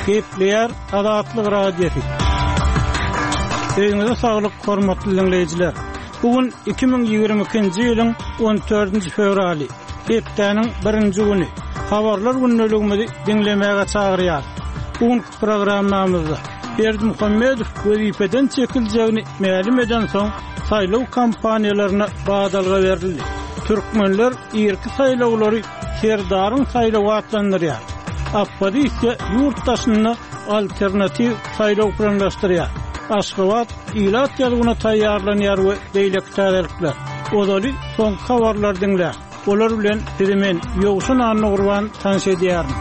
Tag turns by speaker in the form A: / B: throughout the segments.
A: Kepler Adatlyk radiosu. Eýinize saglyk, hormatly dinleýijiler. Bugün 2022-nji ýylyň 14-nji fevraly, hepdeniň 1-nji güni. Habarlar günneligimizi dinlemäge çagyrýar. Bugün programmamyzda Berdi Muhammedow wezipeden çekiljegini ma'lum eden soň saýlaw kampaniýalaryna badalga berildi. Türkmenler ýerki saýlawlary herdaryň saýlawy atlandyrýar. Appady ise ýurtdaşyny alternativ saýlaw planlaşdyrýar. Aşgabat ilat ýalygyna taýýarlanýar we beýlek täzelikler. Odaly soň habarlar dinler. Olar bilen men ýogşun anny gurban tanış edýärim.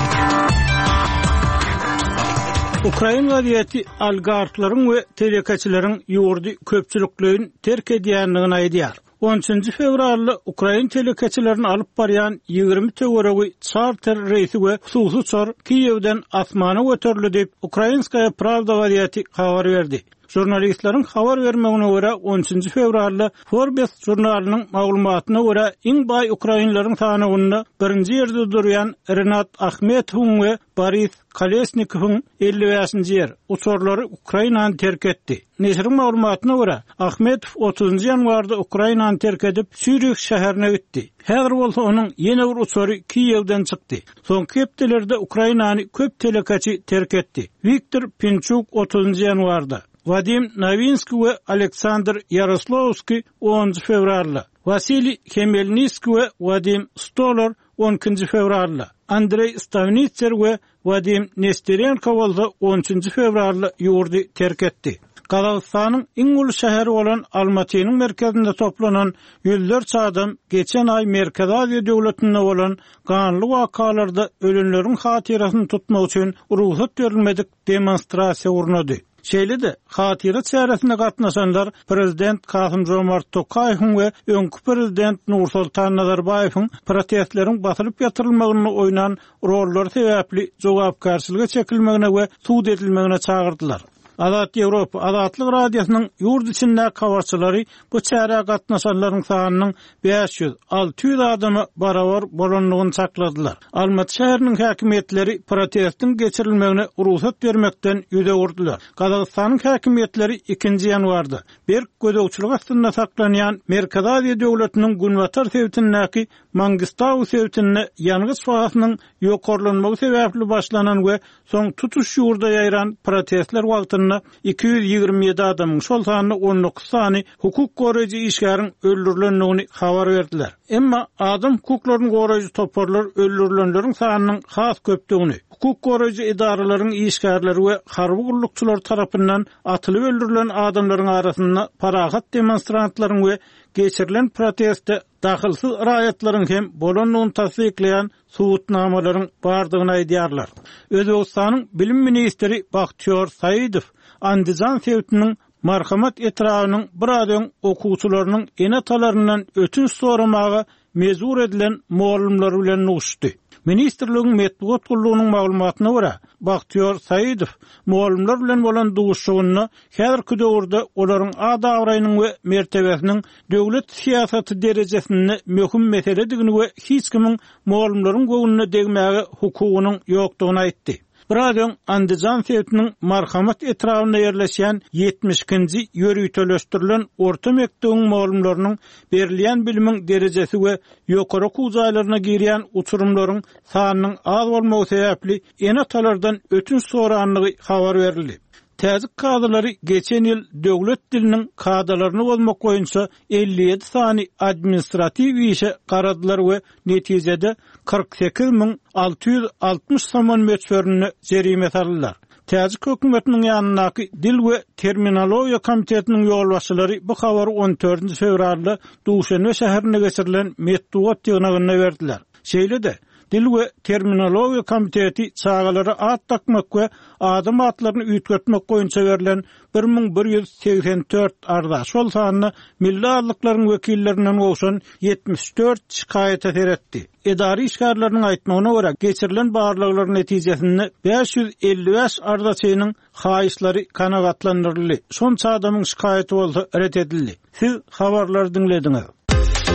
A: Ukraina wadiýeti oligarklaryň we telekeçileriň ýurdy köpçüliklerini terk edýändigini aýdýar. 13 fevralda Ukraina telekeçilerini alyp barýan 20 töweregi charter reýsi we hususy çor Kiýewden asmana göterildi diýip Ukrainskaya Pravda wadiýeti habar berdi. Jurnalistlerin habar vermegine göre 13 fevralda Forbes jurnalynyň maglumatyna göre iň baý Ukrainlaryň sanygyny 1-nji ýerde durýan Renat Akhmetow we Boris Kolesnikowyň 55-nji ýer uçurlary Ukrainany terk etdi. Neşriň maglumatyna göre Akhmetow 30-njy ýanwarda Ukrainany terk edip Sýriýa şäherine gitdi. Häzir bolsa onuň ýene bir uçury Kiýewden çykdy. Soňky hepdelerde Ukrainany köp telekeçi terk etdi. Viktor Pinchuk 30-njy ýanwarda, Vadim Novinsky we Aleksandr Yaroslavsky 10 fevralda, Vasily Khmelnytsky we Vadim Stolar 12 fevralda, Andrei Stavnitzer we Vadim Nesterenko bolsa 13 fevralda ýurdy terk etdi. Kazakstanyň iň uly şäheri bolan Almatynyň merkezinde toplanan ýüzlerçe adam geçen ay Merkez Aziýa döwletinde bolan ganly wakalarda ölenleriň hatirasyny tutmak üçin ruhsat berilmedik demonstrasiýa urundy. Şeýle-de hatira çäresinde gatnaşanlar Prezident Kasym-Jomart Tokaýew we öňkü Prezident Nursultan Nazarbaýewiň protestleriň basylyp ýatyrylmagyny oýnan rollary sebäpli jogapkarçylyga çekilmegine we suud edilmegine çagyrdylar. Azat Ýewropa Azatlyk radiosynyň ýurt içinde habarçylary bu çäre gatnaşanlaryň sanynyň 500-600 adamy barabar bolanlygyny sakladylar. Almaty şäheriniň häkimetleri protestin geçirilmegine ruhsat bermekden ýüze gurdular. Kazakstanyň häkimetleri 2-nji ýanwarda bir gödökçilik astynda saklanýan Merkez Aziýa döwletiniň Günwatar sewtindäki Mangistaw sewtinde ýangys fahasynyň ýokarlanmagy sebäpli başlanan we soň tutuş ýurda ýaýran protestler wagtyny 227 adamyň şol sanyny 19 sany hukuk goraýjy işgäriň öldürilendigini habar berdiler. Emma adam hukuklaryny goraýjy toparlar öldürilenleriň sanynyň has köpdigini, hukuk goraýjy idaralaryň işgärleri we harby gullukçylar tarapyndan atylyp öldürilen adamlaryň arasynda parahat demonstrantlaryň we geçirilen protestde dahilsiz raýatlaryň hem bolanlygyny tasdikleýän suwutnamalaryň bardygyny aýdýarlar. Özbegistanyň bilim ministri Bakhtiyor Saýydow Andijan sewtiniň marhamat etrawynyň bir adam okuwçylarynyň enatalaryndan ötünç soramagy mezur edilen muallimler bilen nuşdy. Ministrligiň medeniýet gullugynyň maglumatyna görä, Bakhtiyor Saýydow muallimler bilen bolan duşugyny häzirki döwürde olaryň ada-awraýynyň we mertebesiniň döwlet siýasaty derejesinde möhüm meseledigini we hiç kimiň muallimleriň göwnüne degmäge hukugynyň ýokdugyny aýtdy. Bir adam Andijan sewtiniň marhamat etrawyna ýerleşýän 72-nji ýörüýteleşdirilen orta mekdebiň muallimleriň berilýän bilimiň derejesi we ýokary kuzaýlaryna girýän uçurumlaryň sanynyň az bolmagy sebäpli enatalardan ötünç soranlygy habar berildi. Täzik kadrlary geçen ýyl döwlet diliniň kadrlaryny bolmak boýunça 57 sany administrativ işe garadylar we netijede 48.660 saman meçberini jerime saldylar. Täzik hökümetiniň ýanynaky Dil we Terminologiýa komitetiniň ýolbaşçylary bu habary 14 fevralda Duşanbe şäherine geçirilen medeniýet ýygynyna berdiler. Şeýle-de Dil we Terminologiýa komiteti çağalary at takmak we adam atlaryny üýtgetmek goýunça berilen 1184 ardaş şol sanyny milli arlyklaryň wekillerinden goşan 74 şikaýet etdi. Edari işgärleriniň aýtmagyna görä geçirilen barlyklaryň netijesinde 555 ardaçynyň haýyşlary kanagatlandyryldy. Şonça adamyň şikaýeti bolsa ret edildi. Siz habarlary dinlediňiz.